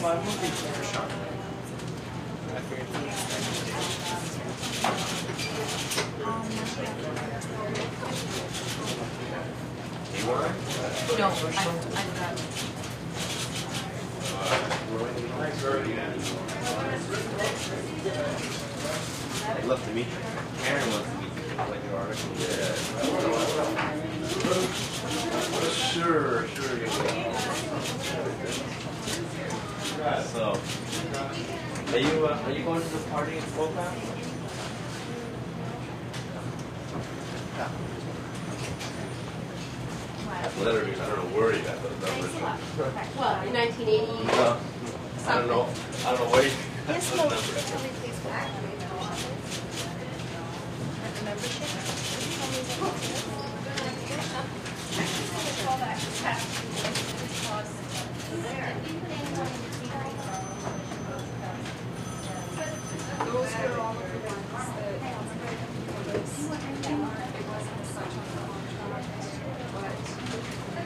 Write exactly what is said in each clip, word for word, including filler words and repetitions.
my movie for sure. I figured you You were? No, I'm, I'm not. I'd love to meet you. Aaron wants to meet you. Like your article. Yeah. Sure, sure you will. So, are you uh, are you going to this party in Spokane? Yeah. Literally, I don't know where you got those numbers from. Well, in nineteen eighty. Uh, I don't know. I don't know where you got Yes, those no, numbers. tell me please what actually the office. At the membership. Those were all of the ones that it wasn't such on the contract,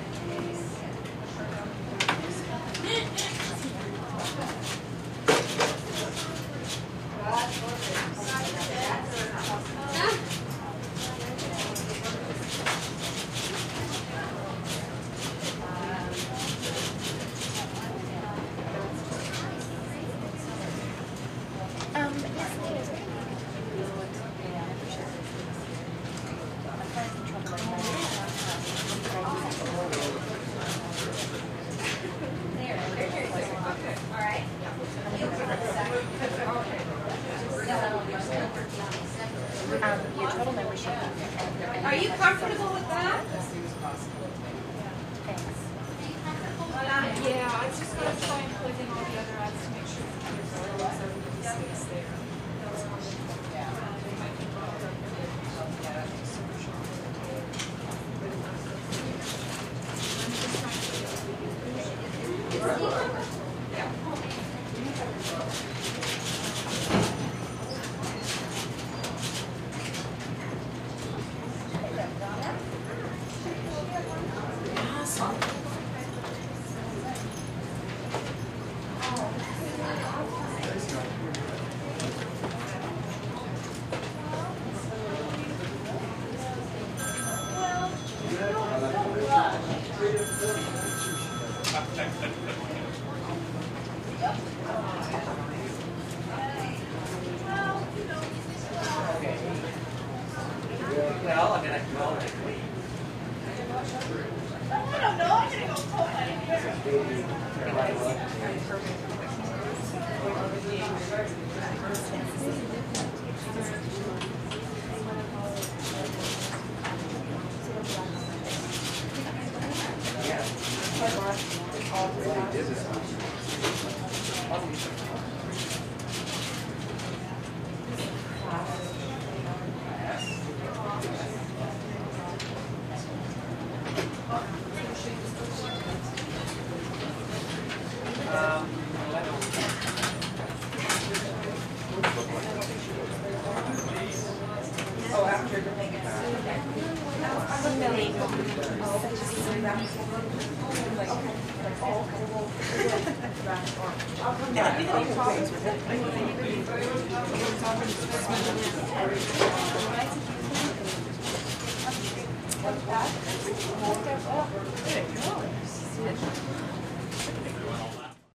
Um, yes, it is. Um, your total membership. Are you comfortable with that? Thanks. Uh, yeah, I just gotta try and plug in all the other ads to make sure that there's always everything stays there. That was one thing. Uh, they might be brought up with it. Super short. I'm just trying to get it. Yeah. Well, I mean, I can call it. I don't know. I'm gonna go pull my Um, I don't. Oh, after the thing. Yeah, we had problems with it. There you go.